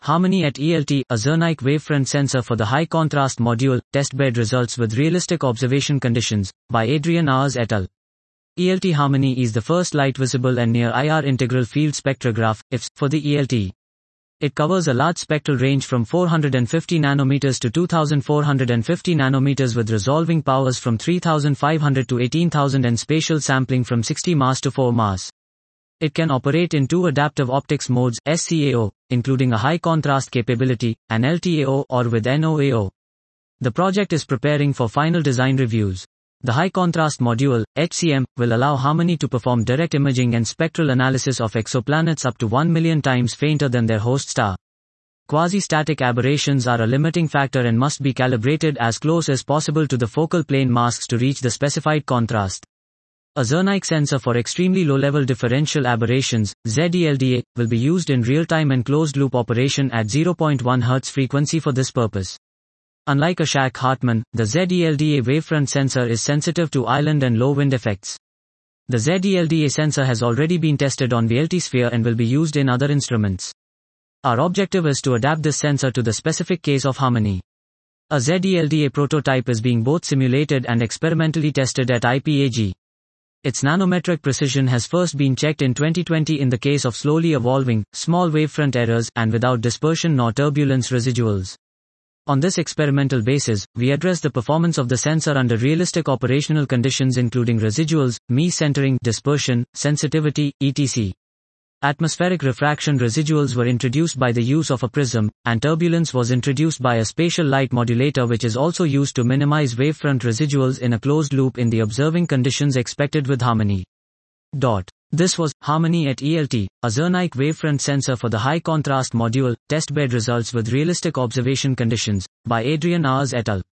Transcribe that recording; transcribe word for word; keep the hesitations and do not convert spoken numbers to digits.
Harmony at E L T, a Zernike wavefront sensor for the high contrast module, testbed results with realistic observation conditions, by Adrian Aars et al. E L T Harmony is the first light visible and near I R integral field spectrograph, I F S, for the E L T. It covers a large spectral range from four hundred fifty nanometers to two thousand four hundred fifty nanometers with resolving powers from three thousand five hundred to eighteen thousand and spatial sampling from sixty mars to four mars. It can operate in two adaptive optics modes, S C A O, including a high contrast capability, and L T A O or with N O A O. The project is preparing for final design reviews. The high contrast module, H C M, will allow Harmony to perform direct imaging and spectral analysis of exoplanets up to one million times fainter than their host star. Quasi-static aberrations are a limiting factor and must be calibrated as close as possible to the focal plane masks to reach the specified contrast. A Zernike sensor for extremely low-level differential aberrations, Z E L D A, will be used in real-time and closed-loop operation at zero point one hertz frequency for this purpose. Unlike a Schack-Hartmann, the Z E L D A wavefront sensor is sensitive to island and low wind effects. The Z E L D A sensor has already been tested on V L T Sphere and will be used in other instruments. Our objective is to adapt this sensor to the specific case of Harmony. A Z E L D A prototype is being both simulated and experimentally tested at I P A G. Its nanometric precision has first been checked in twenty twenty in the case of slowly evolving, small wavefront errors, and without dispersion nor turbulence residuals. On this experimental basis, we address the performance of the sensor under realistic operational conditions including residuals, me-centering, dispersion, sensitivity, et cetera. Atmospheric refraction residuals were introduced by the use of a prism, and turbulence was introduced by a spatial light modulator which is also used to minimize wavefront residuals in a closed loop in the observing conditions expected with Harmony. Dot. This was Harmony at E L T, a Zernike wavefront sensor for the high contrast module, testbed results with realistic observation conditions, by Adrian Aars et al.